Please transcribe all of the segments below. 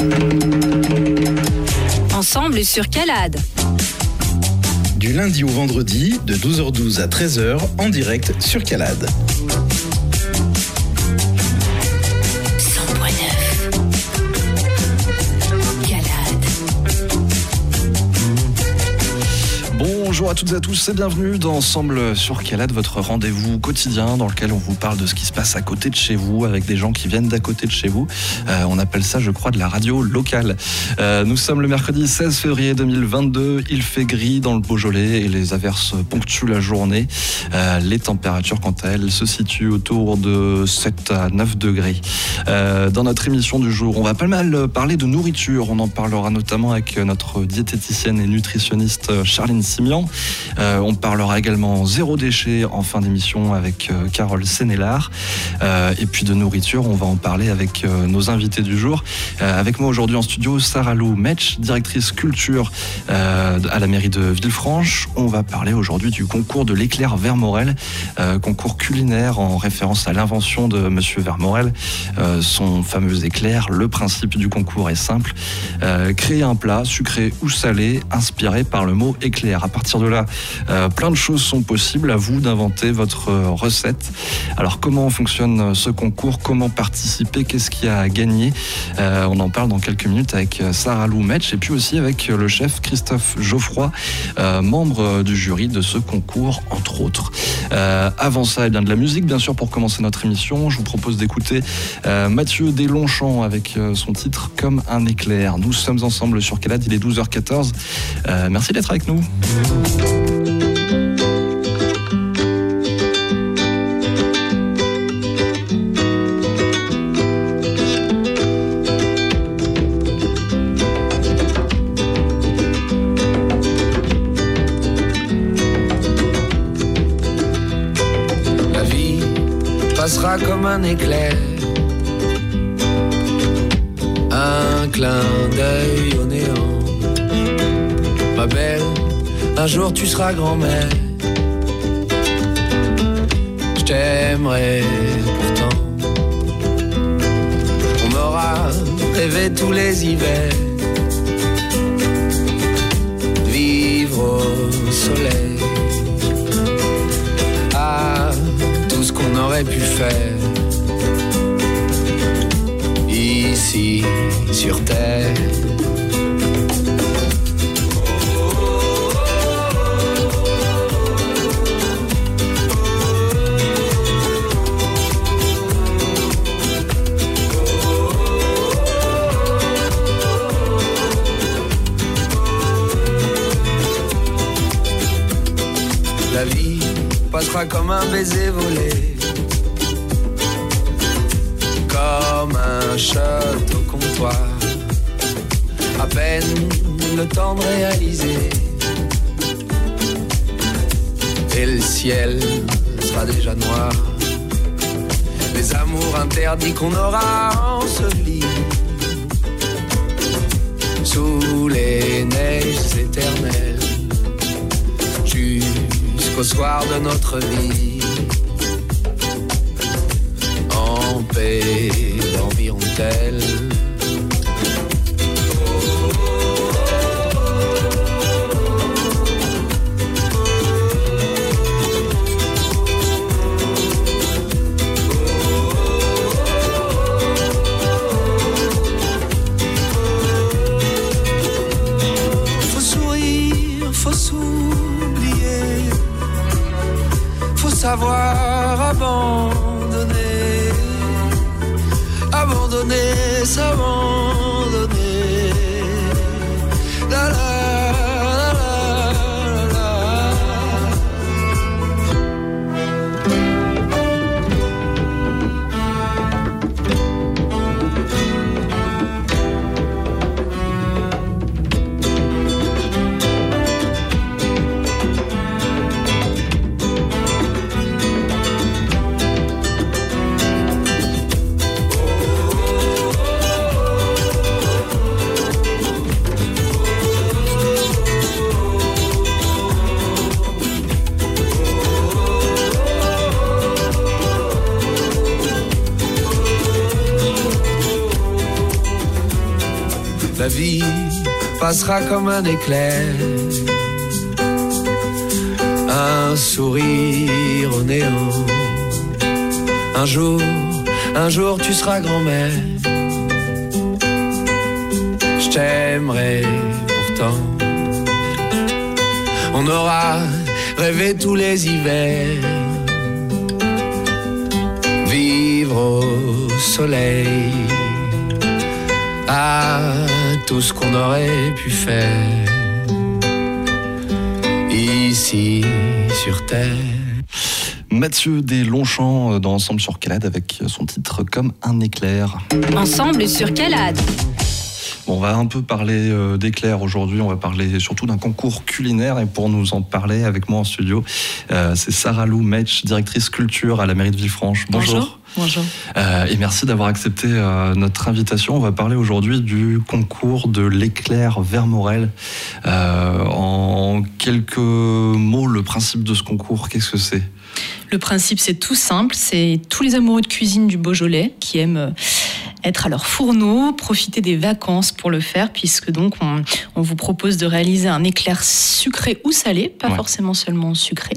Ensemble sur Calade. Du lundi au vendredi, de 12h12 à 13h, en direct sur Calade. Bonjour à toutes et à tous et bienvenue dans Ensemble sur Calade, votre rendez-vous quotidien dans lequel on vous parle de ce qui se passe à côté de chez vous, avec des gens qui viennent d'à côté de chez vous. On appelle ça, je crois, de la radio locale. Nous sommes le mercredi 16 février 2022. Il fait gris dans le Beaujolais et les averses ponctuent la journée. Les températures, quant à elles, se situent autour de 7 à 9 degrés. Dans notre émission du jour, on va pas mal parler de nourriture. On en parlera notamment avec notre diététicienne et nutritionniste Charline Simian. On parlera également zéro déchet en fin d'émission avec Carole Sénélard. Et puis de nourriture, on va en parler avec nos invités du jour. Avec moi aujourd'hui en studio, Sarah-Lou Metsch, directrice culture à la mairie de Villefranche. On va parler aujourd'hui du concours de l'éclair Vermorel, concours culinaire en référence à l'invention de Monsieur Vermorel, son fameux éclair. Le principe du concours est simple, créer un plat sucré ou salé inspiré par le mot éclair. À partir de là, plein de choses sont possibles, à vous d'inventer votre recette. Alors comment fonctionne ce concours, comment participer, qu'est-ce qu'il y a à gagner, on en parle dans quelques minutes avec Sarah-Lou Metsch et puis aussi avec le chef Christophe Geoffroy, membre du jury de ce concours entre autres. Avant ça, de la musique bien sûr pour commencer notre émission. Je vous propose d'écouter Mathieu Deslongchamps avec son titre Comme un éclair. Nous sommes ensemble sur Calade, il est 12h14. Merci d'être avec nous. La vie passera comme un éclair, un clin d'œil au néant. Ma belle, un jour tu seras grand-mère. Je t'aimerai pourtant. On aura rêvé tous les hivers, vivre au soleil. Ah, tout ce qu'on aurait pu faire ici sur terre. La vie passera comme un baiser volé, comme un shot au comptoir. À peine le temps de réaliser, et le ciel sera déjà noir. Les amours interdits qu'on aura ensevelis sous les neiges éternelles, jusqu'au soir de notre vie, en paix dormiront-elles. Faut sourire, faut s'oublier, faut savoir abandonner, abandonner, s'abandonner. La la la la la la vie passera comme un éclair. Un sourire au néant. Un jour tu seras grand-mère. Je t'aimerai pourtant. On aura rêvé tous les hivers. Vivre au soleil. À tout ce qu'on aurait pu faire. Ici sur terre. Mathieu Deslongchamps dans Ensemble sur Calade avec son titre Comme un éclair. Ensemble sur Calade. Bon, on va un peu parler d'éclairs aujourd'hui, on va parler surtout d'un concours culinaire et pour nous en parler avec moi en studio, c'est Sarah Lou Metsch, directrice culture à la mairie de Villefranche. Bonjour. Bonjour. Et merci d'avoir accepté notre invitation. On va parler aujourd'hui du concours de l'éclair Vermorel. En quelques mots, le principe de ce concours, qu'est-ce que c'est ? Le principe, c'est tout simple. C'est tous les amoureux de cuisine du Beaujolais qui aiment être à leur fourneau, profiter des vacances pour le faire, puisque donc on vous propose de réaliser un éclair sucré ou salé, pas forcément seulement sucré.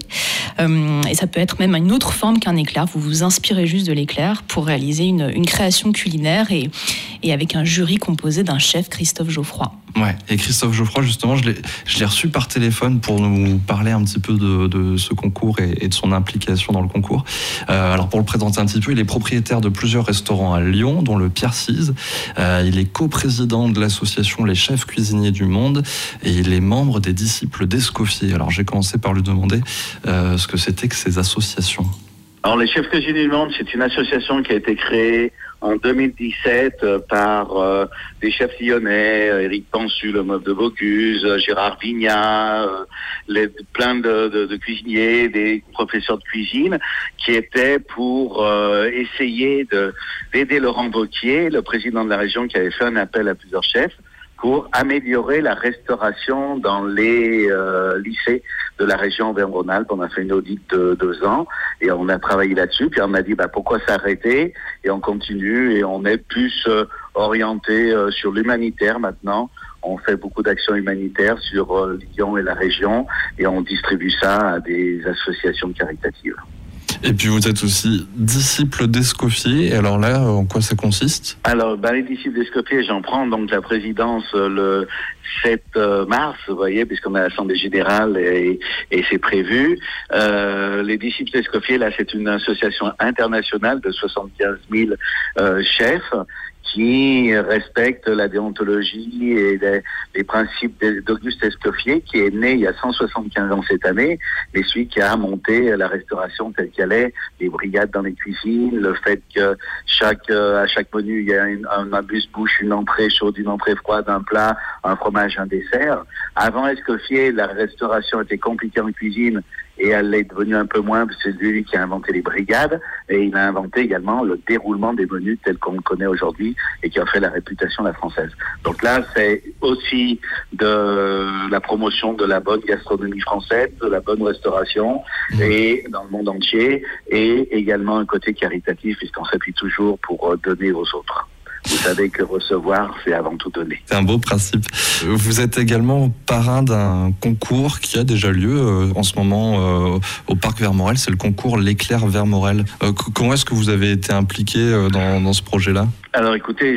Et ça peut être même une autre forme qu'un éclair. Vous vous inspirez juste de l'éclair pour réaliser une création culinaire et avec un jury composé d'un chef, Christophe Geoffroy. Ouais, et Christophe Geoffroy, justement, je l'ai reçu par téléphone pour nous parler un petit peu de ce concours et de son implication dans le concours. Alors, pour le présenter un petit peu, il est propriétaire de plusieurs restaurants à Lyon, dont le Pierre Cise. Il est coprésident de l'association Les Chefs Cuisiniers du Monde et il est membre des disciples d'Escoffier. Alors, j'ai commencé par lui demander ce que c'était que ces associations. Alors, les Chefs Cuisiniers du Monde, c'est une association qui a été créée en 2017 par des chefs lyonnais, Éric Pansu, le meuf de Bocuse, Gérard Vignat, plein de cuisiniers, des professeurs de cuisine, qui étaient pour essayer d'aider Laurent Wauquiez, le président de la région, qui avait fait un appel à plusieurs chefs, pour améliorer la restauration dans les lycées de la région Auvergne-Rhône-Alpes. On a fait une audit de 2 ans et on a travaillé là-dessus. Puis on a dit pourquoi s'arrêter, et on continue et on est plus orienté sur l'humanitaire maintenant. On fait beaucoup d'actions humanitaires sur Lyon et la région et on distribue ça à des associations caritatives. Et puis vous êtes aussi disciple d'Escoffier. Et alors là, en quoi ça consiste ? Alors, les disciples d'Escoffier, j'en prends donc la présidence le 7 mars, vous voyez, puisqu'on a l'Assemblée Générale et c'est prévu. Les disciples d'Escoffier, là, c'est une association internationale de 75 000 chefs qui respecte la déontologie et les principes d'Auguste Escoffier, qui est né il y a 175 ans cette année, mais celui qui a monté la restauration telle qu'elle est, les brigades dans les cuisines, le fait que à chaque menu, il y a un amuse-bouche, une entrée chaude, une entrée froide, un plat, un fromage, un dessert. Avant Escoffier, la restauration était compliquée en cuisine, et elle est devenue un peu moins, c'est lui qui a inventé les brigades, et il a inventé également le déroulement des menus tel qu'on le connaît aujourd'hui, et qui a fait la réputation de la française. Donc là, c'est aussi de la promotion de la bonne gastronomie française, de la bonne restauration, et dans le monde entier, et également un côté caritatif, puisqu'on s'appuie toujours pour donner aux autres. Vous savez que recevoir, c'est avant tout donner. C'est un beau principe. Vous êtes également parrain d'un concours qui a déjà lieu en ce moment au Parc Vermorel. C'est le concours L'Éclair Vermorel. Comment est-ce que vous avez été impliqué dans ce projet-là ? Alors écoutez,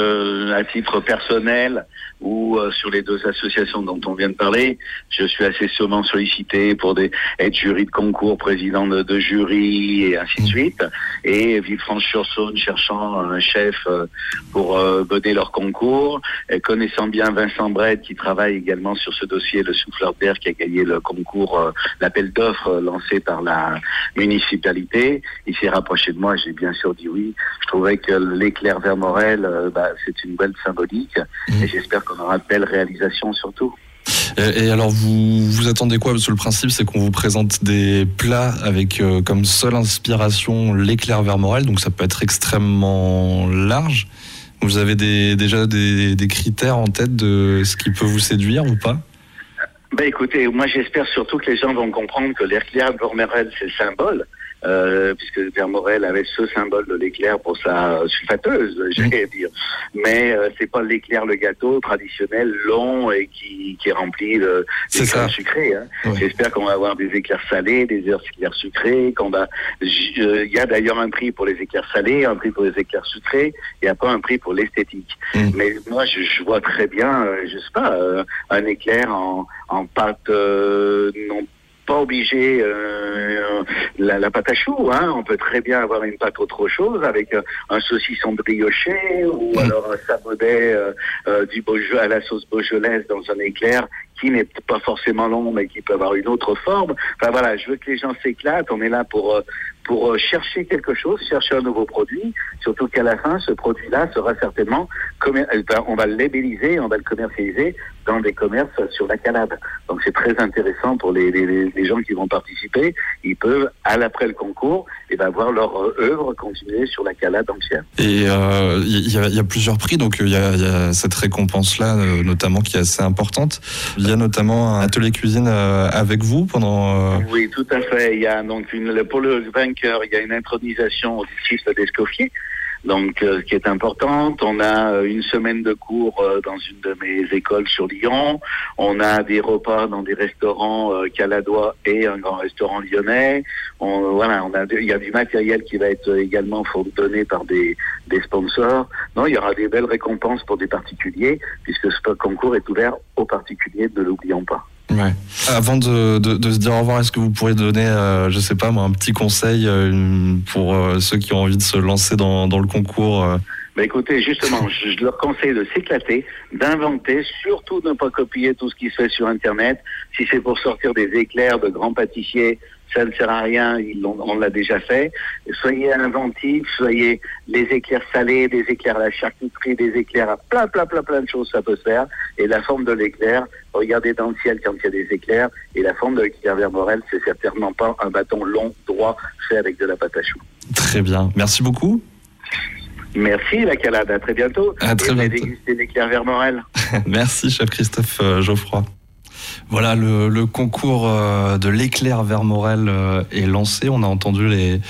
à titre personnel ou sur les 2 associations dont on vient de parler, je suis assez souvent sollicité pour être jury de concours, président de jury et ainsi de suite. Et Villefranche-sur-Saône cherchant un chef pour mener leur concours, et connaissant bien Vincent Brett qui travaille également sur ce dossier, le souffleur d'air qui a gagné le concours, l'appel d'offres lancé par la municipalité. Il s'est rapproché de moi, j'ai bien sûr dit oui. Je trouvais que l'éclair Vermorel, c'est une belle symbolique et j'espère qu'on aura de belles réalisations surtout. Et alors vous attendez quoi ? Parce que le principe c'est qu'on vous présente des plats avec comme seule inspiration l'éclair Vermorel, donc ça peut être extrêmement large. Vous avez déjà des critères en tête de ce qui peut vous séduire ou pas ? Écoutez, moi j'espère surtout que les gens vont comprendre que l'éclair Vermorel c'est le symbole. puisque Vermorel avait ce symbole de l'éclair pour sa sulfateuse, j'allais dire. Mais c'est pas l'éclair, le gâteau traditionnel, long et qui est rempli d'éclairs sucrés. Hein. Ouais. J'espère qu'on va avoir des éclairs salés, des éclairs sucrés. Il y a d'ailleurs un prix pour les éclairs salés, un prix pour les éclairs sucrés. Il n'y a pas un prix pour l'esthétique. Mais moi, je vois très bien, je sais pas, un éclair en pâte non pas obligé la pâte à choux, hein. On peut très bien avoir une pâte autre chose avec un saucisson brioché ou alors un sabodé à la sauce beaujolaise dans un éclair qui n'est pas forcément long mais qui peut avoir une autre forme. Enfin voilà, je veux que les gens s'éclatent. On est là pour chercher quelque chose, chercher un nouveau produit, surtout qu'à la fin, ce produit-là sera certainement, on va le labelliser, on va le commercialiser dans des commerces sur la Calade. Donc c'est très intéressant pour les gens qui vont participer. Ils peuvent, après le concours, voir leur œuvre continuer sur la Calade entière. Et il y a plusieurs prix, donc il y a cette récompense-là, notamment, qui est assez importante. Il y a notamment un atelier cuisine avec vous pendant... Oui, tout à fait. Il y a donc pour le vainqueur, il y a une intronisation au disciple d'Escoffier, donc qui est importante. On a une semaine de cours dans une de mes écoles sur Lyon. On a des repas dans des restaurants caladois et un grand restaurant lyonnais. Il y a du matériel qui va être également donné par des sponsors. Non, il y aura des belles récompenses pour des particuliers, puisque ce concours est ouvert aux particuliers, ne l'oublions pas. Ouais. Avant de se dire au revoir, est-ce que vous pourriez donner, je sais pas moi, un petit conseil pour ceux qui ont envie de se lancer dans le concours Écoutez, justement, je leur conseille de s'éclater, d'inventer, surtout ne pas copier tout ce qui se fait sur Internet. Si c'est pour sortir des éclairs de grands pâtissiers, ça ne sert à rien, on l'a déjà fait. Soyez inventifs, soyez les éclairs salés, des éclairs à la charcuterie, des éclairs à plein de choses, ça peut se faire. Et la forme de l'éclair, regardez dans le ciel quand il y a des éclairs, et la forme de l'éclair Vermorel, c'est certainement pas un bâton long, droit, fait avec de la pâte à choux. Très bien, merci beaucoup. Merci la Calade, à très bientôt. À très bientôt. Déguster l'éclair Vermorel. Merci chef Christophe Geoffroy. Voilà, le concours de l'éclair Vermorel est lancé. On a entendu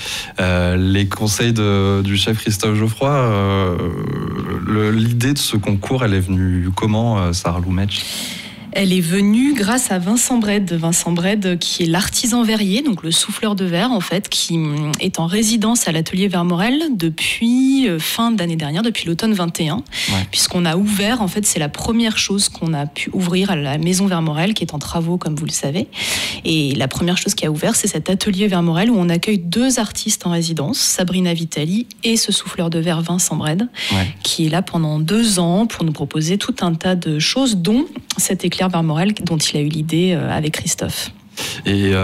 les conseils du chef Christophe Geoffroy. L'idée de ce concours, elle est venue comment, Sarah Loumetch ? Elle est venue grâce à Vincent Brede, qui est l'artisan verrier, donc le souffleur de verre en fait, qui est en résidence à l'atelier Vermorel depuis fin d'année dernière, depuis l'automne 21, puisqu'on a ouvert, en fait c'est la première chose qu'on a pu ouvrir à la maison Vermorel, qui est en travaux comme vous le savez, et la première chose qui a ouvert, c'est cet atelier Vermorel où on accueille 2 artistes en résidence, Sabrina Vitali et ce souffleur de verre Vincent Brede, qui est là pendant 2 ans pour nous proposer tout un tas de choses, dont cet éclair Vermorel dont il a eu l'idée avec Christophe. Et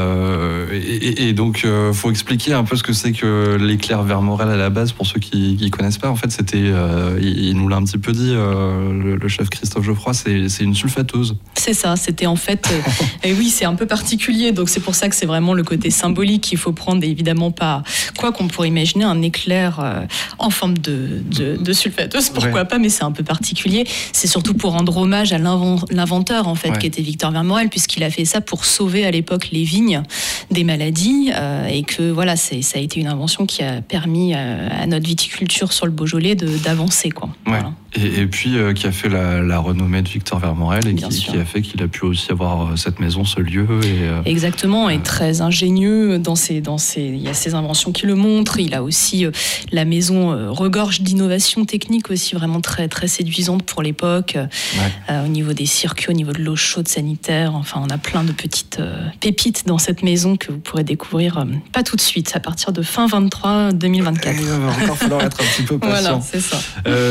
donc, faut expliquer un peu ce que c'est que l'éclair Vermorel à la base pour ceux qui connaissent pas. En fait, c'était, il nous l'a un petit peu dit, le chef Christophe Geoffroy, c'est une sulfateuse. C'est ça. C'était en fait, et oui, c'est un peu particulier. Donc c'est pour ça que c'est vraiment le côté symbolique qu'il faut prendre. Et évidemment pas quoi qu'on pourrait imaginer un éclair en forme de sulfateuse. Pourquoi pas? Mais c'est un peu particulier. C'est surtout pour rendre hommage à l'inventeur en fait, qui était Victor Vermorel, puisqu'il a fait ça pour sauver à l'époque les vignes des maladies et que voilà, ça a été une invention qui a permis à notre viticulture sur le Beaujolais d'avancer quoi. Voilà. Et puis qui a fait la renommée de Victor Vermorel et qui a fait qu'il a pu aussi avoir cette maison, ce lieu. Exactement, et très ingénieux dans ses, il y a ses inventions qui le montrent. Il a aussi la maison regorge d'innovations techniques aussi vraiment très très séduisantes pour l'époque. Au niveau des circuits, au niveau de l'eau chaude sanitaire. Enfin, on a plein de petites pépites dans cette maison que vous pourrez découvrir pas tout de suite, à partir de fin 2024. Il va encore falloir être un petit peu patient. Voilà, c'est ça.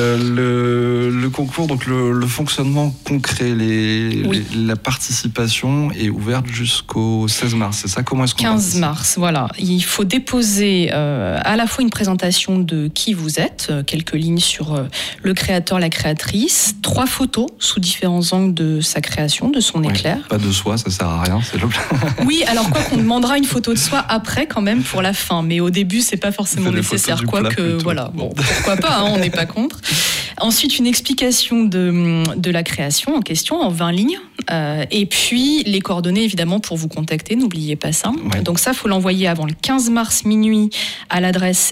Le concours, donc le fonctionnement concret, la participation est ouverte jusqu'au 16 mars, c'est ça? Comment est-ce qu'on 15 mars, voilà. Il faut déposer à la fois une présentation de qui vous êtes, quelques lignes sur le créateur, la créatrice, 3 photos sous différents angles de sa création, de son éclair. Pas de soi, ça sert à rien, c'est le Oui, alors quoi qu'on demandera une photo de soi après quand même pour la fin, mais au début c'est pas forcément nécessaire, quoique voilà, bon, pourquoi pas, on n'est pas contre. Ensuite, une explication de la création en question en 20 lignes, Et puis, les coordonnées, évidemment, pour vous contacter, n'oubliez pas ça. Ouais. Donc ça, il faut l'envoyer avant le 15 mars minuit à l'adresse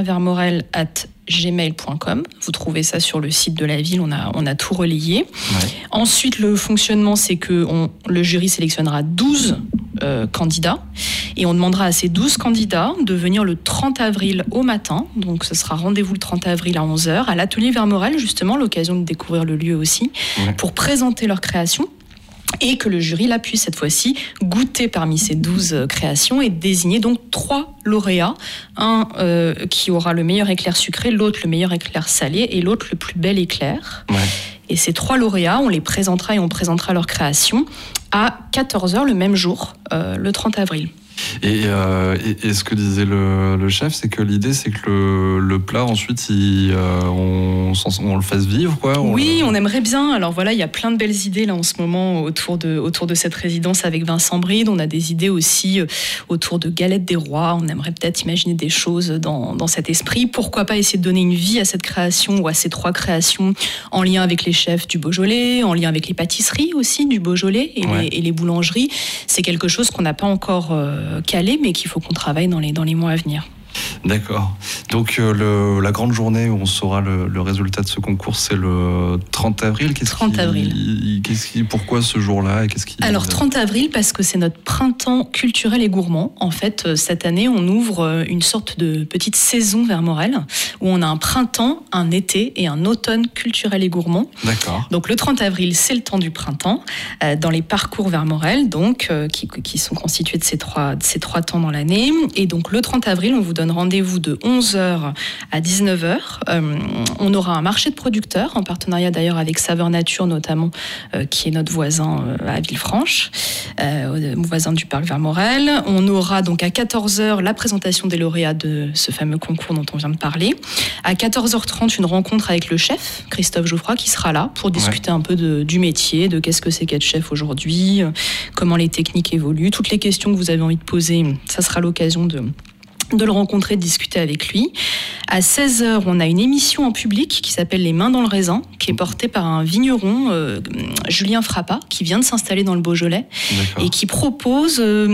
éclairvermorel@gmail.com. Vous trouvez ça sur le site de la ville, on a tout relayé. Ouais. Ensuite, le fonctionnement, c'est que le jury sélectionnera 12 candidats et on demandera à ces 12 candidats de venir le 30 avril au matin. Donc ce sera rendez-vous le 30 avril à 11h à l'atelier Vermorel, justement, l'occasion de découvrir le lieu aussi, pour présenter leur création. Et que le jury là puisse cette fois-ci goûter parmi ces 12 créations et désigner donc 3 lauréats. Un qui aura le meilleur éclair sucré, l'autre le meilleur éclair salé et l'autre le plus bel éclair. Ouais. Et ces 3 lauréats, on les présentera et on présentera leur création à 14h le même jour, le 30 avril. Et ce que disait le chef, c'est que l'idée, c'est que le plat, ensuite, on le fasse vivre, quoi. Oui, on aimerait bien. Alors voilà, il y a plein de belles idées là en ce moment autour de cette résidence avec Vincent Bride. On a des idées aussi autour de galettes des rois. On aimerait peut-être imaginer des choses dans cet esprit. Pourquoi pas essayer de donner une vie à cette création ou à ces 3 créations en lien avec les chefs du Beaujolais, en lien avec les pâtisseries aussi du Beaujolais et les boulangeries. C'est quelque chose qu'on n'a pas encore calé, mais qu'il faut qu'on travaille dans les mois à venir. D'accord. Donc la grande journée où on saura le résultat de ce concours, c'est le 30 avril. 30 avril. Pourquoi ce jour-là? Alors 30 avril parce que c'est notre printemps culturel et gourmand. En fait, cette année, on ouvre une sorte de petite saison Vermorel où on a un printemps, un été et un automne culturel et gourmand. D'accord. Donc le 30 avril, c'est le temps du printemps dans les parcours Vermorel, donc qui sont constitués de ces trois temps dans l'année. Et donc le 30 avril, on vous donne rendez-vous de 11h à 19h. On aura un marché de producteurs, en partenariat d'ailleurs avec Saveur Nature notamment, qui est notre voisin à Villefranche, voisin du parc Vermorel. On aura donc à 14h la présentation des lauréats de ce fameux concours dont on vient de parler. À 14h30, une rencontre avec le chef, Christophe Jouffroy, qui sera là pour discuter un peu du métier, de qu'est-ce que c'est qu'être chef aujourd'hui, comment les techniques évoluent, toutes les questions que vous avez envie de poser, ça sera l'occasion de le rencontrer, de discuter avec lui. À 16h, on a une émission en public qui s'appelle Les Mains dans le Raisin, qui est portée par un vigneron, Julien Frappa, qui vient de s'installer dans le Beaujolais. D'accord. Et qui propose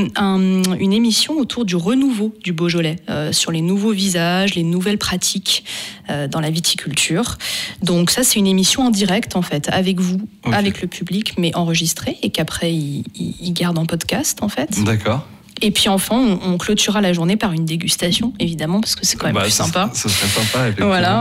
une émission autour du renouveau du Beaujolais, sur les nouveaux visages, les nouvelles pratiques dans la viticulture. Donc ça, c'est une émission en direct, en fait, avec vous, avec le public, mais enregistrée, et qu'après, il garde en podcast, en fait. D'accord. Et puis enfin, on clôturera la journée par une dégustation, évidemment, parce que c'est quand même plus sympa. Ça serait sympa, effectivement. Voilà,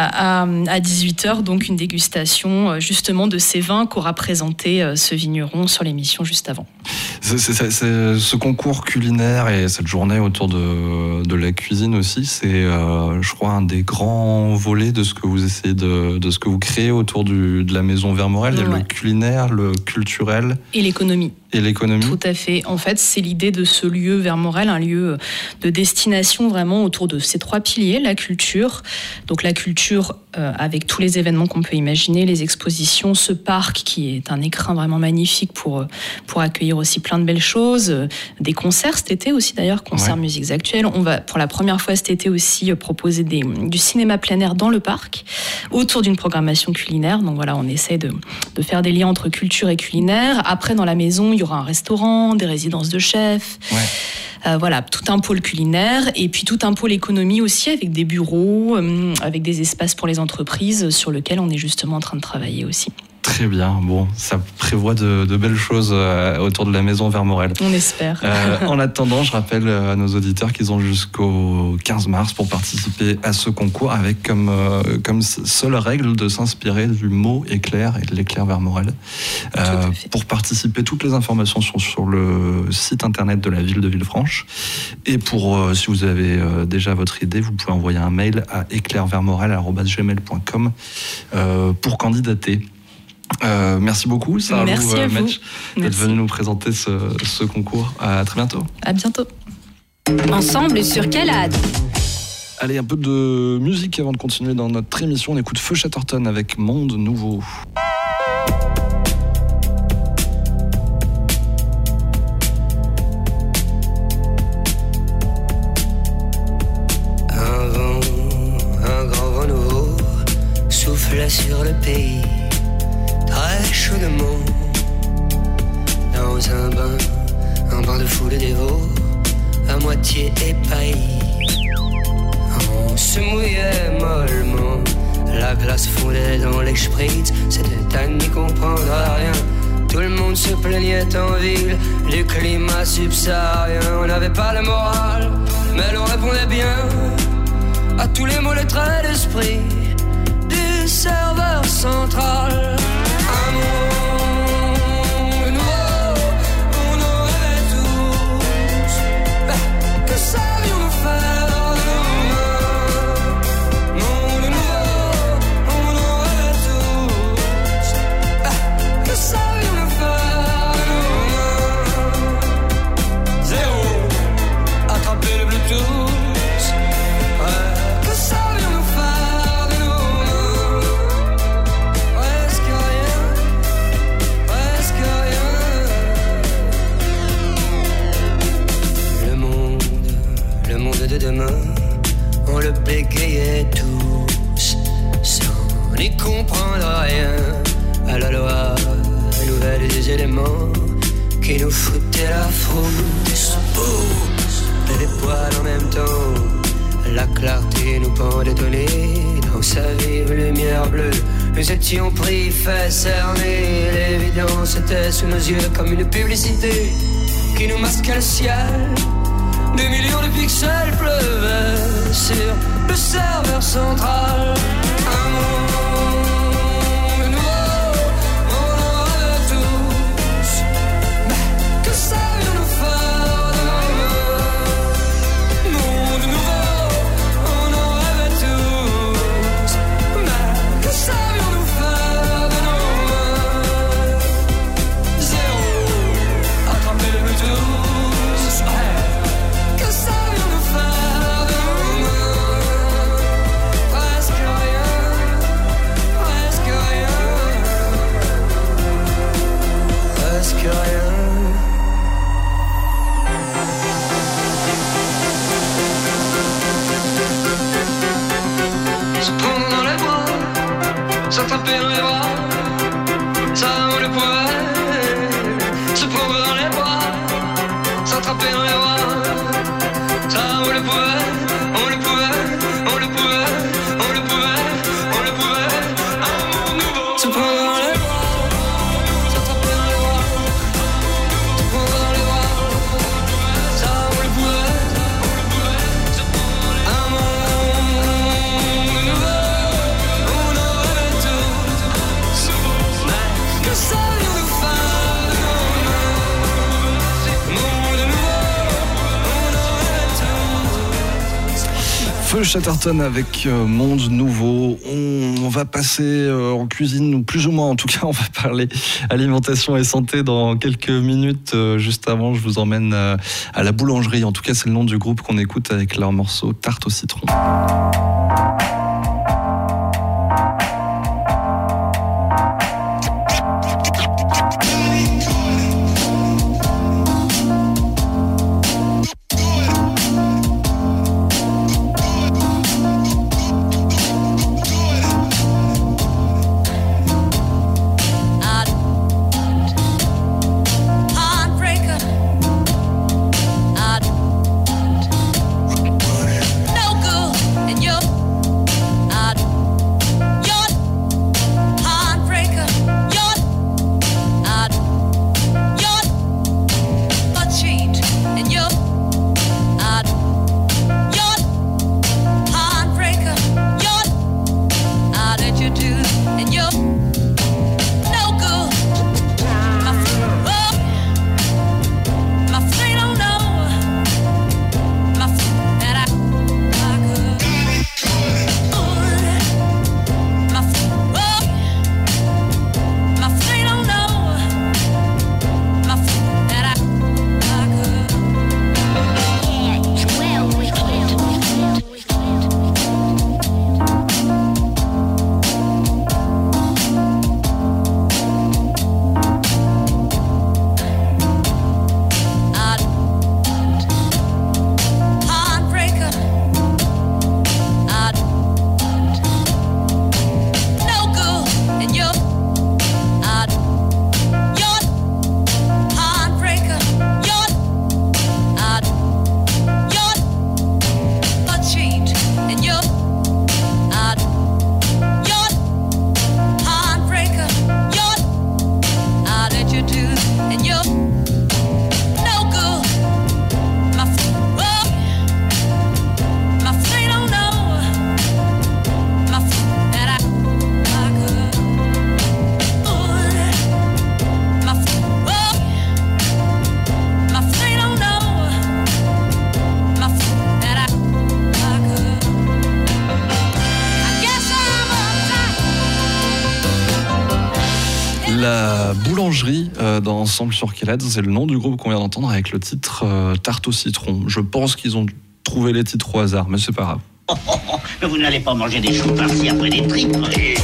à 18h, donc une dégustation justement de ces vins qu'aura présenté ce vigneron sur l'émission juste avant. C'est ce concours culinaire et cette journée autour de la cuisine aussi, c'est, je crois, un des grands volets de ce que vous essayez de ce que vous créez autour de la maison Vermorel. Il y a le culinaire, le culturel. Et l'économie. Et l'économie. Tout à fait. En fait, c'est l'idée de ce lieu Vermorel, un lieu de destination vraiment autour de ces 3 piliers, la culture. Donc la culture avec tous les événements qu'on peut imaginer, les expositions, ce parc qui est un écrin vraiment magnifique pour accueillir aussi plein de belles choses, des concerts cet été aussi d'ailleurs, concerts musiques actuelles. On va pour la première fois cet été aussi proposer du cinéma plein air dans le parc, autour d'une programmation culinaire. Donc voilà, on essaie de faire des liens entre culture et culinaire. Après, dans la maison, il y aura un restaurant, des résidences de chefs. Voilà, tout un pôle culinaire et puis tout un pôle économie aussi avec des bureaux, avec des espaces pour les entreprises sur lesquels on est justement en train de travailler aussi. Très bien, bon, ça prévoit de belles choses autour de la maison Vermorel. On espère. En attendant, je rappelle à nos auditeurs qu'ils ont jusqu'au 15 mars pour participer à ce concours avec comme seule règle de s'inspirer du mot éclair et de l'éclair Vermorel. Pour participer, toutes les informations sont sur le site internet de la ville de Villefranche. Et si vous avez déjà votre idée, vous pouvez envoyer un mail à éclairvermorel@gmail.com pour candidater. Merci beaucoup, Sarah Metsch, d'être venue nous présenter ce concours. À très bientôt. À bientôt. Ensemble sur Calade. Allez, un peu de musique avant de continuer dans notre émission. On écoute Feu Chatterton avec Monde Nouveau. Un grand vent nouveau souffle sur le pays. Très chaudement, foule dévot, à moitié épahis. On se mouillait mollement, la glace fondait dans les spritz, c'était à n'y comprendre rien. Tout le monde se plaignait en ville du climat subsaharien. On n'avait pas la morale, mais l'on répondait bien à tous les mots, les traits d'esprit du serveur central. Un monde nouveau, on en rêvait tous. Que savions-nous faire? Monde nouveau, on en rêvait tous. Que savions-nous faire? Zéro, attraper le Bluetooth. Que savions-nous faire de nos mains? Presque rien, presque rien. Le monde de demain, on le bégayait tous, sans n'y comprendre rien à la loi nouvelle des éléments qui nous foutaient la frousse. Et les poils en même temps, la clarté nous pendait au nez dans sa vive lumière bleue. Nous étions pris, fait cerner. L'évidence était sous nos yeux comme une publicité qui nous masquait le ciel. Des millions de pixels pleuvaient sur le serveur central. Un monde nouveau, on en rêvait tous. Mais que savions-nous faire de nos mains? Monde nouveau, on en rêvait tous. Mais que savions-nous faire de nos mains? Zéro, attraper le Bluetooth. Que savions-nous faire de nos mains? Presque rien, presque rien, presque rien. Se prendre dans les bras, s'attraper dans les bras, ça on le pouvait. Se prendre dans les bras, s'attraper dans les bras, ça on le pouvait, on le pouvait, on le pouvait, on le pouvait, on le pouvait. Un monde nouveau. Se prendre dans les bras, s'attraper dans les bras, se prendre dans les bras, ça on le pouvait. Un monde nouveau, on en rêvait tous. Mais que savions-nous faire de nos mains? Monde nouveau, on en rêvait tous. Feu Chatterton avec Monde Nouveau. On va passer en cuisine, ou plus ou moins en tout cas, on va parler alimentation et santé dans quelques minutes. Juste avant, je vous emmène à la boulangerie. En tout cas, c'est le nom du groupe qu'on écoute avec leur morceau Tarte au citron. Heartbreaker. No good in your La boulangerie dans Ensemble sur Calade, c'est le nom du groupe qu'on vient d'entendre avec le titre Tarte au citron. Je pense qu'ils ont trouvé les titres au hasard, mais c'est pas grave. Mais vous n'allez pas manger des choux par-ci après des tripes.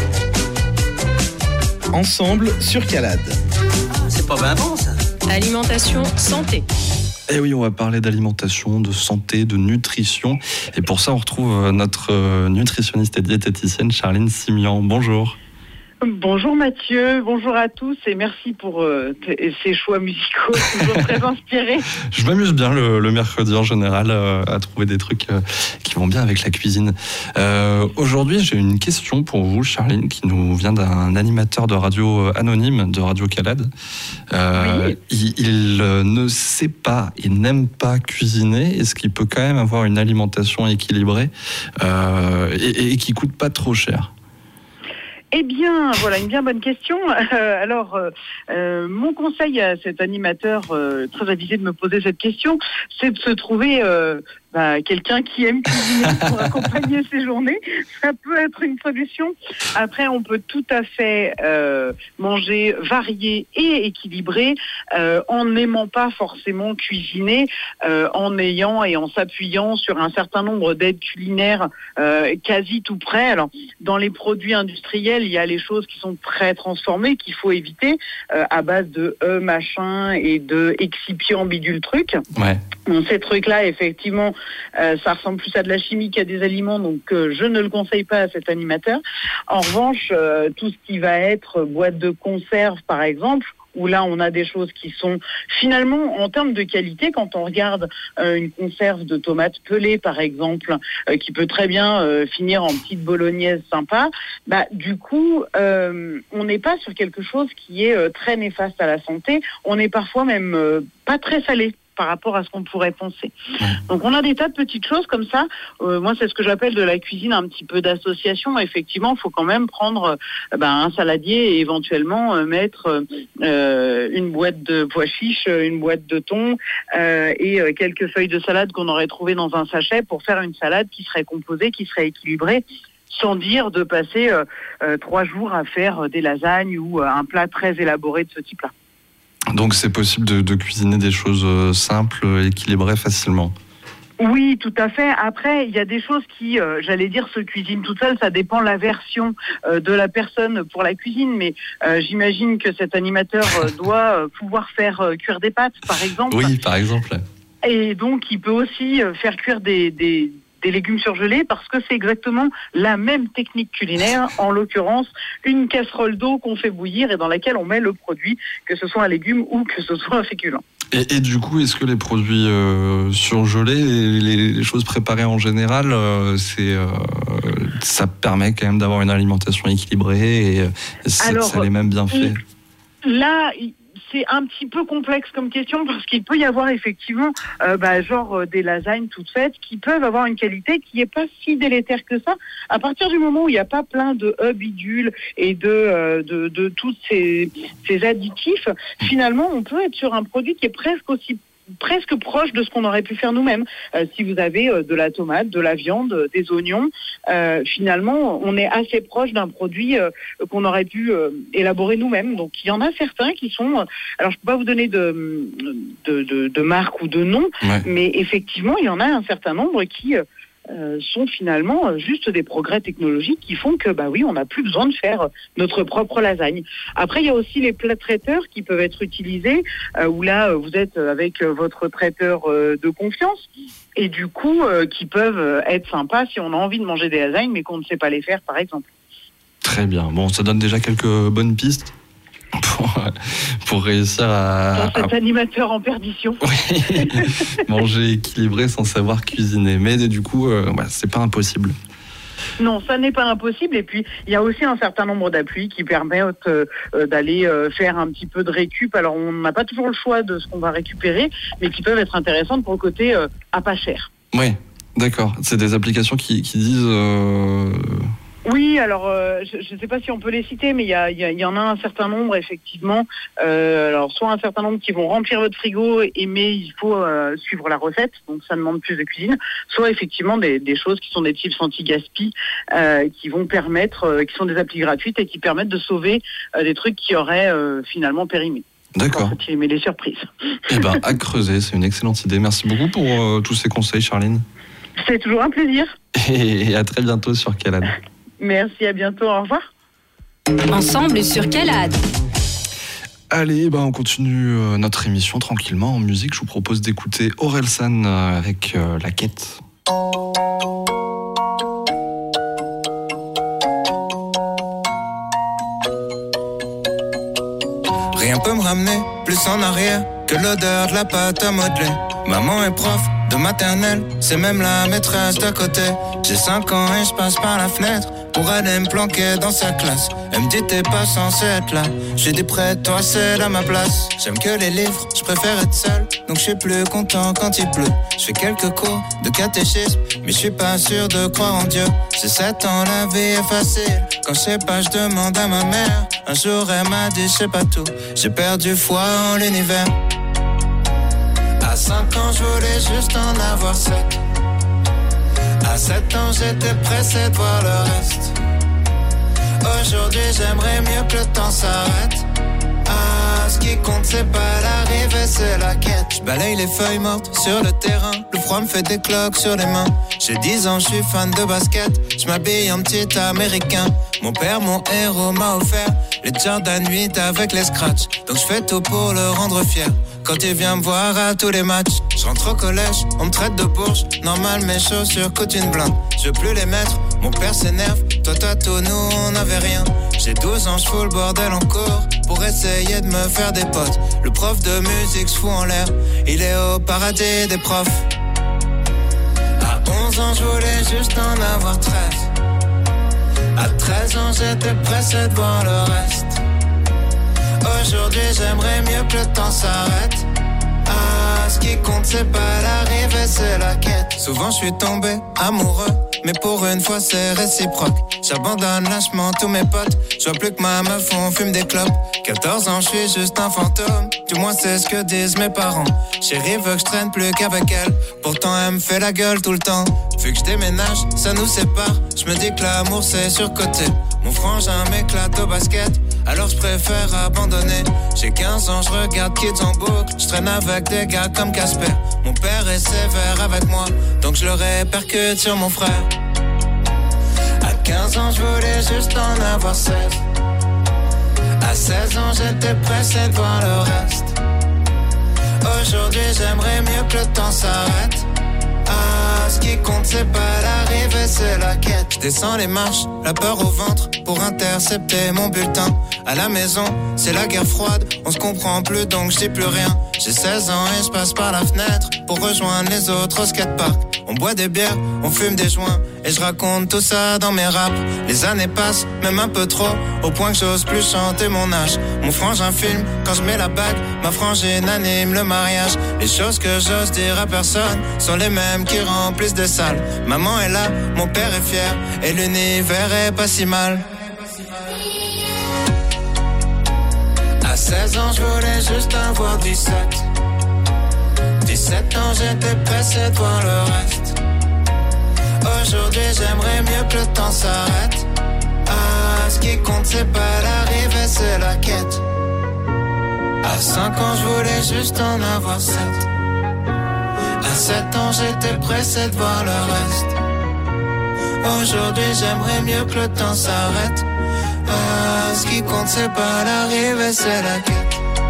Ensemble sur Calade. C'est pas bien bon, ça. Alimentation, santé. Et oui, on va parler d'alimentation, de santé, de nutrition. Et pour ça, on retrouve notre nutritionniste et diététicienne Charline Simian. Bonjour. Bonjour Mathieu, bonjour à tous et merci pour ces choix musicaux toujours très inspirés. Je m'amuse bien le mercredi en général à trouver des trucs qui vont bien avec la cuisine. Aujourd'hui, j'ai une question pour vous, Charline, qui nous vient d'un animateur de radio anonyme, de Radio Calade. Oui. Il ne sait pas et n'aime pas cuisiner. Est-ce qu'il peut quand même avoir une alimentation équilibrée et qui coûte pas trop cher ? Eh bien, voilà une bien bonne question. Alors, mon conseil à cet animateur très avisé de me poser cette question, c'est de se trouver quelqu'un qui aime cuisiner pour accompagner ses journées. Ça peut être une solution. Après, on peut tout à fait manger varié et équilibré en n'aimant pas forcément cuisiner, en ayant et en s'appuyant sur un certain nombre d'aides culinaires quasi tout près. Alors, dans les produits industriels, il y a les choses qui sont très transformées qu'il faut éviter à base de machin et de excipients bidule truc. Ouais. Bon, ces trucs-là, effectivement, ça ressemble plus à de la chimie qu'à des aliments, donc je ne le conseille pas à cet animateur. En revanche, tout ce qui va être boîte de conserve, par exemple, où là on a des choses qui sont finalement en termes de qualité, quand on regarde une conserve de tomates pelées par exemple, qui peut très bien finir en petite bolognaise sympa, du coup on n'est pas sur quelque chose qui est très néfaste à la santé, on est parfois même pas très salé par rapport à ce qu'on pourrait penser. Donc on a des tas de petites choses comme ça. Moi c'est ce que j'appelle de la cuisine un petit peu d'association. Effectivement, il faut quand même prendre un saladier et éventuellement mettre une boîte de pois chiches, une boîte de thon et quelques feuilles de salade qu'on aurait trouvées dans un sachet pour faire une salade qui serait composée, qui serait équilibrée, sans dire de passer 3 jours à faire des lasagnes ou un plat très élaboré de ce type-là. Donc c'est possible de cuisiner des choses simples, équilibrées facilement. Oui, tout à fait. Après, il y a des choses qui, j'allais dire, se cuisinent toutes seules. Ça dépend de la version de la personne pour la cuisine. Mais j'imagine que cet animateur doit pouvoir faire cuire des pâtes, par exemple. Oui, par exemple. Et donc, il peut aussi faire cuire des légumes surgelés, parce que c'est exactement la même technique culinaire, en l'occurrence une casserole d'eau qu'on fait bouillir et dans laquelle on met le produit, que ce soit un légume ou que ce soit un féculent. Et du coup, est-ce que les produits surgelés, les choses préparées en général, ça permet quand même d'avoir une alimentation équilibrée et ça les mêmes bienfaits? Là, c'est un petit peu complexe comme question parce qu'il peut y avoir effectivement des lasagnes toutes faites qui peuvent avoir une qualité qui n'est pas si délétère que ça. À partir du moment où il n'y a pas plein de bidules et de tous ces additifs, finalement on peut être sur un produit qui est presque proche de ce qu'on aurait pu faire nous-mêmes. Si vous avez de la tomate, de la viande, des oignons, finalement, on est assez proche d'un produit qu'on aurait pu élaborer nous-mêmes. Donc, il y en a certains qui sont... alors, je ne peux pas vous donner de marque ou de nom, mais effectivement, il y en a un certain nombre qui... sont finalement juste des progrès technologiques qui font que, on n'a plus besoin de faire notre propre lasagne. Après, il y a aussi les plats traiteurs qui peuvent être utilisés, où là, vous êtes avec votre traiteur de confiance, et du coup, qui peuvent être sympas si on a envie de manger des lasagnes, mais qu'on ne sait pas les faire, par exemple. Très bien. Bon, ça donne déjà quelques bonnes pistes pour réussir à... Cet animateur en perdition. Oui, manger équilibré sans savoir cuisiner. Mais du coup, c'est pas impossible. Non, ça n'est pas impossible. Et puis, il y a aussi un certain nombre d'applis qui permettent d'aller faire un petit peu de récup. Alors, on n'a pas toujours le choix de ce qu'on va récupérer, mais qui peuvent être intéressantes pour le côté à pas cher. Oui, d'accord. C'est des applications qui disent... Oui, alors je ne sais pas si on peut les citer, mais il y en a un certain nombre, effectivement. Alors, soit un certain nombre qui vont remplir votre frigo, mais il faut suivre la recette, donc ça demande plus de cuisine. Soit effectivement des choses qui sont des chips anti-gaspi, qui vont permettre, qui sont des applis gratuites et qui permettent de sauver des trucs qui auraient finalement périmé. D'accord. Qui aimait les surprises. Eh ben, à creuser, c'est une excellente idée. Merci beaucoup pour tous ces conseils, Charline. C'est toujours un plaisir. Et à très bientôt sur Calade. Merci, à bientôt, au revoir. Ensemble sur Calade. Allez, on continue notre émission tranquillement en musique. Je vous propose d'écouter Orelsan avec La Quête. Rien peut me ramener plus en arrière que l'odeur de la pâte à modeler. Maman est prof de maternelle, c'est même la maîtresse d'à côté. J'ai 5 ans et je passe par la fenêtre pour aller me planquer dans sa classe. Elle me dit t'es pas censé être là. J'ai dit près de toi c'est là ma place. J'aime que les livres, je préfère être seul. Donc je suis plus content quand il pleut. Je fais quelques cours de catéchisme, mais je suis pas sûr de croire en Dieu. J'ai 7 ans, la vie est facile. Quand je sais pas, je demande à ma mère. Un jour elle m'a dit je sais pas tout. J'ai perdu foi en l'univers. À 5 ans je voulais juste en avoir 7. À 7 ans j'étais pressé de voir le reste. Aujourd'hui j'aimerais mieux que le temps s'arrête. Ah, ce qui compte c'est pas l'arrivée, c'est la quête. Je balaye les feuilles mortes sur le terrain. Le froid me fait des cloques sur les mains. J'ai 10 ans, je suis fan de basket. Je m'habille en petit américain. Mon père, mon héros, m'a offert les Jordan 8 avec les scratchs. Donc je fais tout pour le rendre fier. Quand il vient me voir à tous les matchs, je rentre au collège, on me traite de bourge. Normal, mes chaussures coûtent une blinde. Je veux plus les mettre, mon père s'énerve. Toi t'as tout, nous on n'avait rien. J'ai 12 ans, je fous le bordel en cours pour essayer de me faire des potes. Le prof de musique se fout en l'air, il est au paradis des profs. À 11 ans, je voulais juste en avoir 13. À 13 ans, j'étais pressé de voir le reste. Aujourd'hui, j'aimerais mieux que le temps s'arrête. Ah, ce qui compte, c'est pas l'arrivée, c'est la quête. Souvent, je suis tombé amoureux, mais pour une fois, c'est réciproque. J'abandonne lâchement tous mes potes. Je vois plus que ma meuf, on fume des clopes. 14 ans, je suis juste un fantôme. Du moins, c'est ce que disent mes parents. Chérie veut que je traîne plus qu'avec elle. Pourtant, elle me fait la gueule tout le temps. Vu que je déménage, ça nous sépare. Je me dis que l'amour, c'est surcoté. Mon frangin m'éclate au basket, alors je préfère abandonner. J'ai 15 ans, je regarde Kids en boucle. Je traîne avec des gars comme Casper. Mon père est sévère avec moi, donc je le répercute sur mon frère. À 15 ans, je voulais juste en avoir 16. À 16 ans, j'étais pressé de voir le reste. Aujourd'hui, j'aimerais mieux que le temps s'arrête. Ah, ce qui compte, c'est pas l'arrivée, c'est la quête. Je descends les marches, la peur au ventre, pour intercepter mon bulletin. À la maison, c'est la guerre froide, on se comprend plus donc je dis plus rien. J'ai 16 ans et je passe par la fenêtre pour rejoindre les autres au skatepark. On boit des bières, on fume des joints et je raconte tout ça dans mes raps. Les années passent, même un peu trop, au point que j'ose plus chanter mon âge. Mon frangin filme quand je mets la bague, ma frangine anime le mariage. Les choses que j'ose dire à personne sont les mêmes qui remplissent des salles. Maman est là, mon père est fier et l'univers est pas si mal. À 16 ans, je voulais juste avoir 17. 17 ans, j'étais pressé de voir le reste. Aujourd'hui, j'aimerais mieux que le temps s'arrête. Ah, ce qui compte, c'est pas l'arrivée, c'est la quête. À 5 ans, je voulais juste en avoir 7. À 7 ans, j'étais pressé de voir le reste. Aujourd'hui, j'aimerais mieux que le temps s'arrête. Ah, ce qui compte, c'est pas l'arrivée, c'est la quête.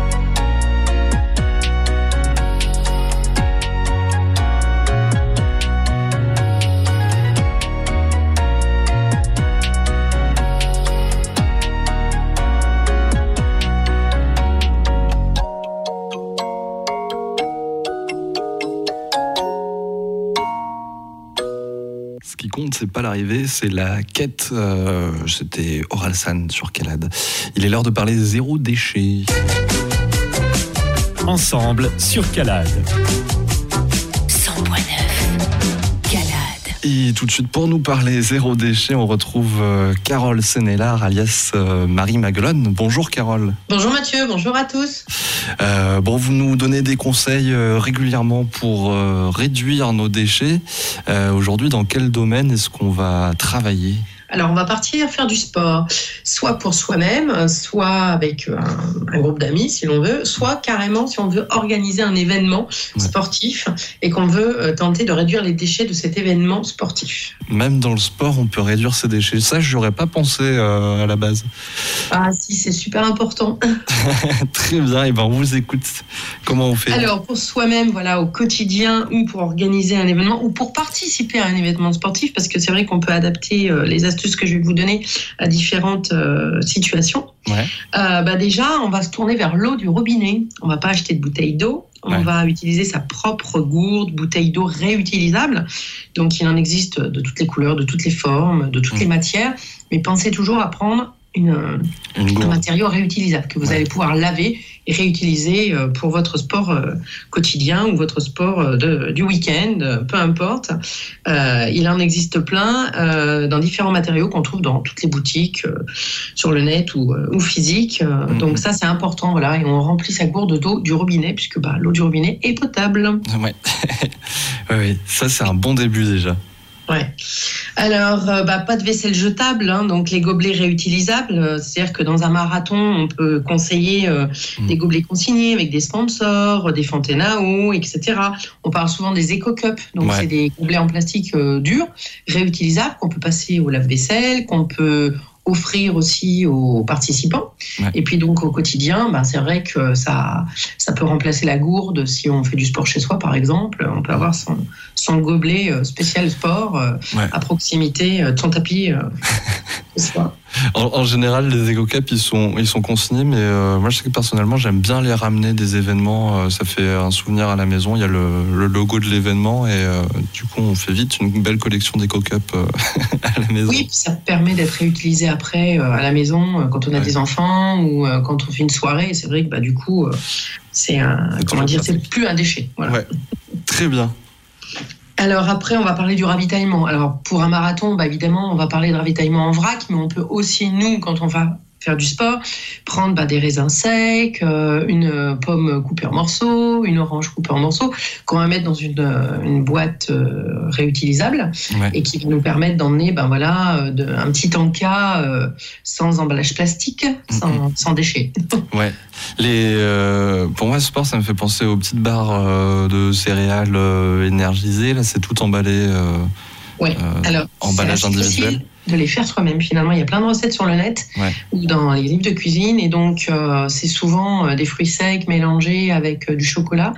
C'est pas l'arrivée, c'est la quête. C'était Orelsan sur Calade. Il est l'heure de parler zéro déchet. Ensemble sur Calade. 100.9 Calade. Et tout de suite, pour nous parler zéro déchet, on retrouve Carole Sénélard, alias Marie Maguelone. Bonjour Carole. Bonjour Mathieu, bonjour à tous. Vous nous donnez des conseils régulièrement pour réduire nos déchets. Aujourd'hui, dans quel domaine est-ce qu'on va travailler ? Alors, on va partir faire du sport, soit pour soi-même, soit avec un groupe d'amis, si l'on veut, soit carrément si on veut organiser un événement sportif et qu'on veut tenter de réduire les déchets de cet événement sportif. Même dans le sport, on peut réduire ses déchets. Ça, je n'aurais pas pensé à la base. Ah si, c'est super important. Très bien, et on vous écoute. Comment on fait ? Alors, pour soi-même, voilà, au quotidien, ou pour organiser un événement, ou pour participer à un événement sportif, parce que c'est vrai qu'on peut adapter les astuces que je vais vous donner à différentes situations. Déjà, on va se tourner vers l'eau du robinet. On ne va pas acheter de bouteille d'eau. On va utiliser sa propre gourde, bouteille d'eau réutilisable. Donc, il en existe de toutes les couleurs, de toutes les formes, de toutes les matières. Mais pensez toujours à prendre un matériau réutilisable que vous allez pouvoir laver et réutiliser pour votre sport quotidien ou votre sport du week-end, peu importe. Il en existe plein dans différents matériaux qu'on trouve dans toutes les boutiques, sur le net ou physique. Donc ça, c'est important. Voilà, et on remplit sa gourde d'eau du robinet puisque l'eau du robinet est potable. Ouais. Oui, ça c'est un bon début déjà. Ouais. Alors, pas de vaisselle jetable, donc les gobelets réutilisables. C'est-à-dire que dans un marathon, on peut conseiller des gobelets consignés avec des sponsors, des fontaines à eau, etc. On parle souvent des éco-cups, donc c'est des gobelets en plastique durs, réutilisables, qu'on peut passer au lave-vaisselle, qu'on peut offrir aussi aux participants. Et puis donc au quotidien, c'est vrai que ça peut remplacer la gourde si on fait du sport chez soi par exemple. On peut avoir son gobelet spécial sport à proximité de son tapis chez soi. En général, les éco-cups, ils sont consignés, mais moi, je sais que personnellement, j'aime bien les ramener des événements. Ça fait un souvenir à la maison. Il y a le logo de l'événement et du coup, on fait vite une belle collection d'éco-cups à la maison. Oui, puis ça permet d'être réutilisé après à la maison quand on a des enfants ou quand on fait une soirée. C'est vrai que du coup, c'est plus un déchet. Voilà. Ouais. Très bien. Alors après, on va parler du ravitaillement. Alors pour un marathon, évidemment, on va parler de ravitaillement en vrac, mais on peut aussi, nous, quand on va faire du sport, prendre des raisins secs, une pomme coupée en morceaux, une orange coupée en morceaux, qu'on va mettre dans une boîte réutilisable et qui va nous permettre d'emmener un petit tanka sans emballage plastique, sans déchets. Ouais. Pour moi, ce sport, ça me fait penser aux petites barres de céréales énergisées. Là, c'est tout emballé. Alors, emballage individuel. De les faire soi-même. Finalement, il y a plein de recettes sur le net ou dans les livres de cuisine, et donc c'est souvent des fruits secs mélangés avec du chocolat.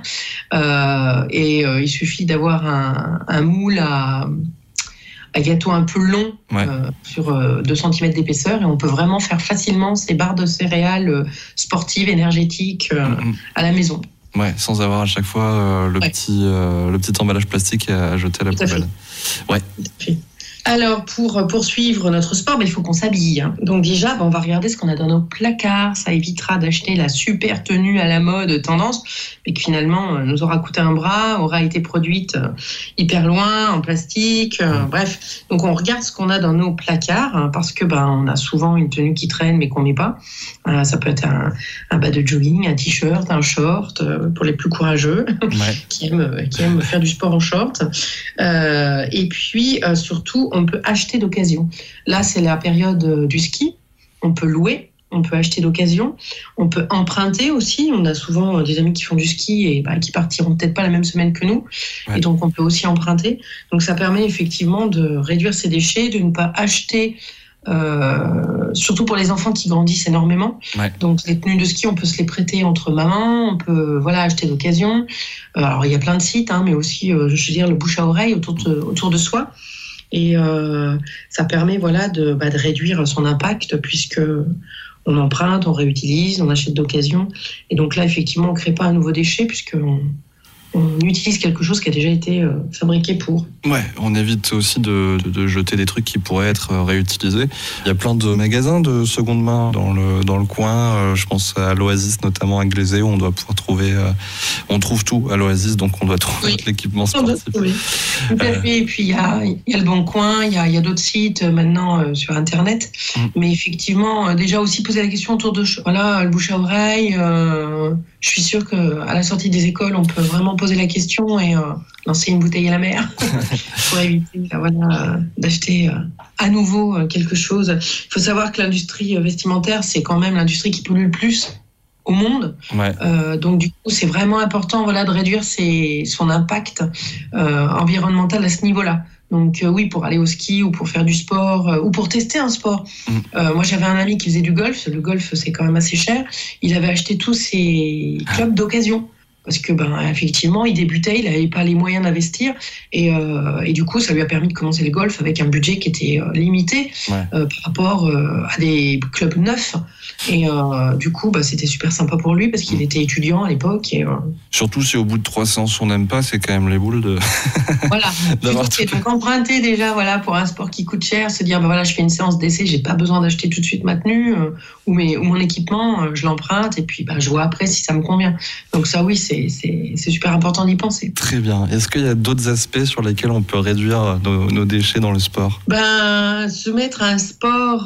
Il suffit d'avoir un moule à gâteau un peu long sur 2 cm d'épaisseur, et on peut vraiment faire facilement ces barres de céréales sportives, énergétiques à la maison. Ouais, sans avoir à chaque fois le petit emballage plastique à jeter à la poubelle. Ouais. Alors, pour poursuivre notre sport, il faut qu'on s'habille. Donc déjà, on va regarder ce qu'on a dans nos placards. Ça évitera d'acheter la super tenue à la mode tendance, mais qui finalement nous aura coûté un bras, aura été produite hyper loin, en plastique. Bref, donc on regarde ce qu'on a dans nos placards, parce que on a souvent une tenue qui traîne, mais qu'on met pas. Ça peut être un bas de jogging, un t-shirt, un short, pour les plus courageux, qui aiment faire du sport en short. Et puis, surtout, on peut acheter d'occasion. Là, c'est la période du ski. On peut louer, on peut acheter d'occasion. On peut emprunter aussi. On a souvent des amis qui font du ski et qui partiront peut-être pas la même semaine que nous. Et donc, on peut aussi emprunter. Donc, ça permet effectivement de réduire ses déchets, de ne pas acheter, surtout pour les enfants qui grandissent énormément. Donc, les tenues de ski, on peut se les prêter entre mamans. On peut acheter d'occasion. Alors, il y a plein de sites, mais aussi, le bouche à oreille autour de soi. Et ça permet de réduire son impact, puisque on emprunte, on réutilise, on achète d'occasion. Et donc là, effectivement, on ne crée pas un nouveau déchet, puisqu'on on utilise quelque chose qui a déjà été fabriqué pour. Ouais, on évite aussi de jeter des trucs qui pourraient être réutilisés. Il y a plein de magasins de seconde main dans le coin. Je pense à l'Oasis, notamment à Glaisé, où on doit pouvoir trouver... on trouve tout à l'Oasis, donc on doit trouver l'équipement sportif. Oui, tout à fait. Et puis, il y a Le Bon Coin, il y a d'autres sites maintenant sur Internet. Mais effectivement, déjà aussi poser la question autour de... Voilà, le bouche à oreille. Je suis sûre qu'à la sortie des écoles, on peut vraiment poser la question et lancer une bouteille à la mer pour éviter d'acheter à nouveau quelque chose. Il faut savoir que l'industrie vestimentaire, c'est quand même l'industrie qui pollue le plus au monde. Ouais. Donc du coup, c'est vraiment important de réduire son impact environnemental à ce niveau-là. Donc oui, pour aller au ski ou pour faire du sport ou pour tester un sport. Moi, j'avais un ami qui faisait du golf. Le golf, c'est quand même assez cher. Il avait acheté tous ses clubs d'occasion. Parce que, effectivement, il débutait, il n'avait pas les moyens d'investir. Et du coup, ça lui a permis de commencer le golf avec un budget qui était limité par rapport à des clubs neufs. Et du coup, c'était super sympa pour lui parce qu'il était étudiant à l'époque. Et, surtout si au bout de 3 séances on n'aime pas, c'est quand même les boules de... Voilà. Donc emprunter déjà pour un sport qui coûte cher, se dire je fais une séance d'essai, j'ai pas besoin d'acheter tout de suite ma tenue ou mon équipement, je l'emprunte et puis je vois après si ça me convient. Donc ça oui, c'est super important d'y penser. Très bien. Est-ce qu'il y a d'autres aspects sur lesquels on peut réduire nos déchets dans le sport ? Se mettre à un sport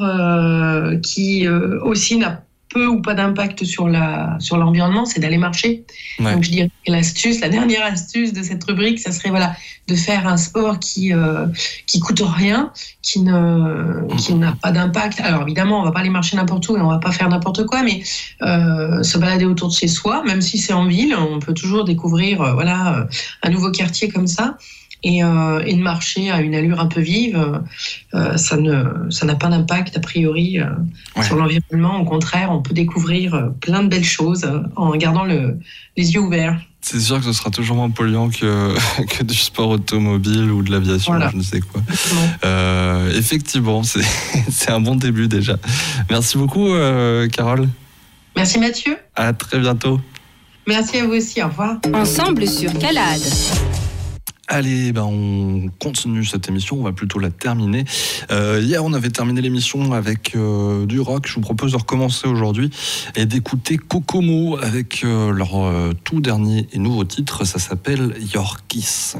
qui aussi n'a peu ou pas d'impact sur l'environnement, c'est d'aller marcher. Ouais. Donc je dirais que la dernière astuce de cette rubrique, ça serait de faire un sport qui coûte rien, qui n'a pas d'impact. Alors évidemment, on va pas aller marcher n'importe où et on va pas faire n'importe quoi, mais se balader autour de chez soi, même si c'est en ville, on peut toujours découvrir un nouveau quartier comme ça. Et de marcher à une allure un peu vive, ça n'a pas d'impact a priori sur l'environnement. Au contraire, on peut découvrir plein de belles choses en gardant les yeux ouverts. C'est sûr que ce sera toujours moins polluant que du sport automobile ou de l'aviation, je ne sais quoi. Effectivement, c'est un bon début déjà. Merci beaucoup, Carole. Merci Mathieu. À très bientôt. Merci à vous aussi, au revoir. Ensemble sur Calade. Allez, on continue cette émission, on va plutôt la terminer. Hier, on avait terminé l'émission avec du rock. Je vous propose de recommencer aujourd'hui et d'écouter Kokomo avec leur tout dernier et nouveau titre. Ça s'appelle Your Kiss.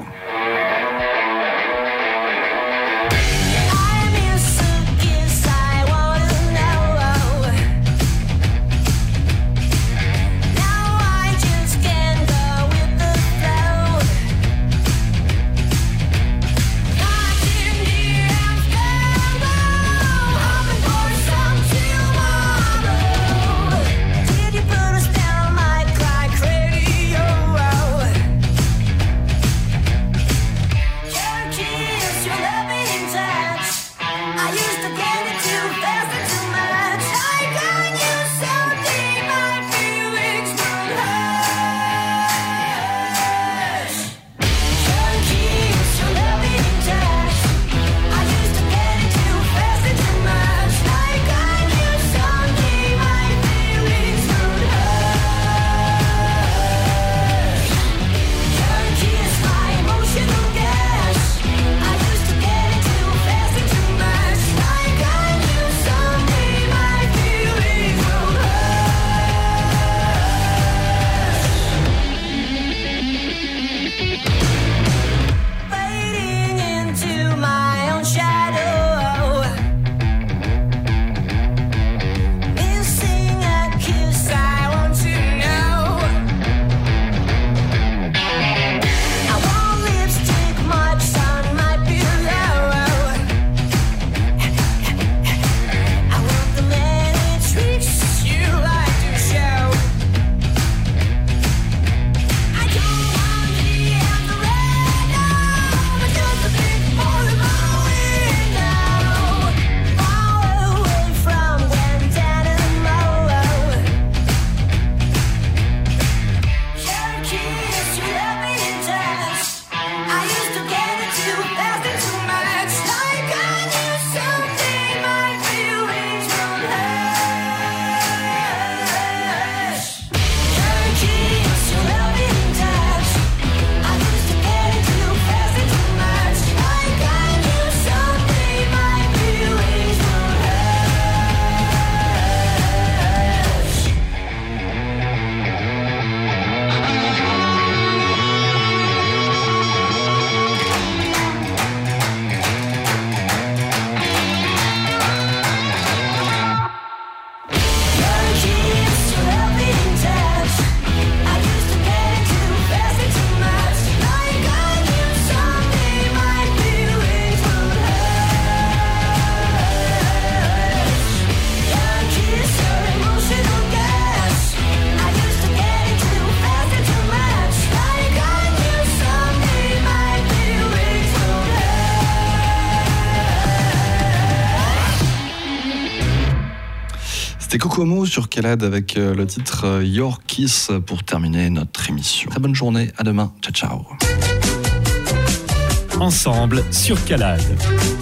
C'était Kokomo sur Calade avec le titre Your Kiss pour terminer notre émission. Très bonne journée, à demain, ciao ciao. Ensemble sur Calade.